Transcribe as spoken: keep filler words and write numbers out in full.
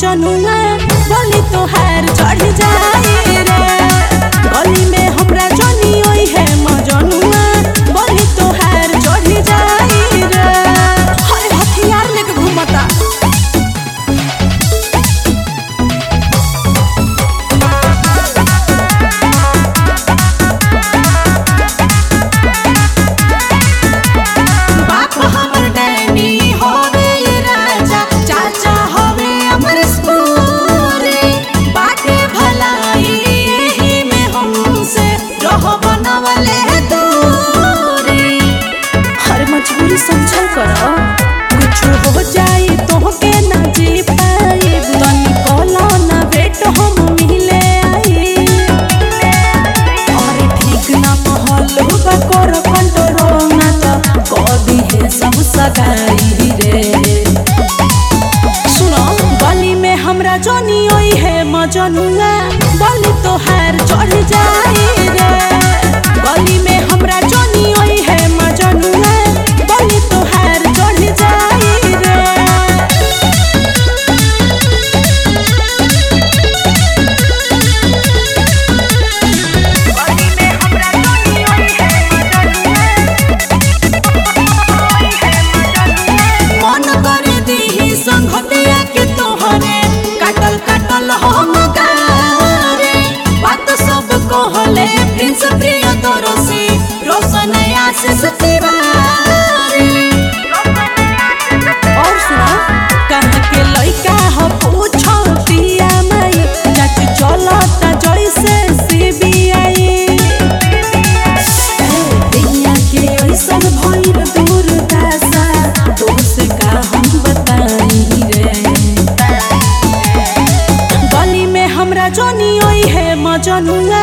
मजनुआ बोली तोहार चढ़ जाए रे। गली में हमरा जनी ओई है मजनुआ बोली तोहार चढ़ जाए रे। हरे हथियार लेके घूमता समझल करो कुछ हो जाए तोहके ना जी पाए तनी कहला ना बेट हम मिले आई और ठीक ना महल बा कर कंट्रोल ना तो कदी है सब सगाई रे। सुनो गली में हमरा जनी ओई है मजनुआ बोली तोहार चढ़ जाए रे। गली में हमरा जनी ओई है मजनुआ बोली तोहार चढ़ जाए रे। मन कर दीही संघतिया के तोहरे काटल काटल हम गारे बात सब कहले प्रिंस प्रिय तोरसी रोशन आशीष तिवारी। और सुना कहाँ के लइका ह पूछो पिया माई चाची चलता जैसे सीबीआई दुनिया के ऐसन भइल दुर्दशा दोस्त का हम बताई रे। गली में हमरा जनी ओई है मजनुआ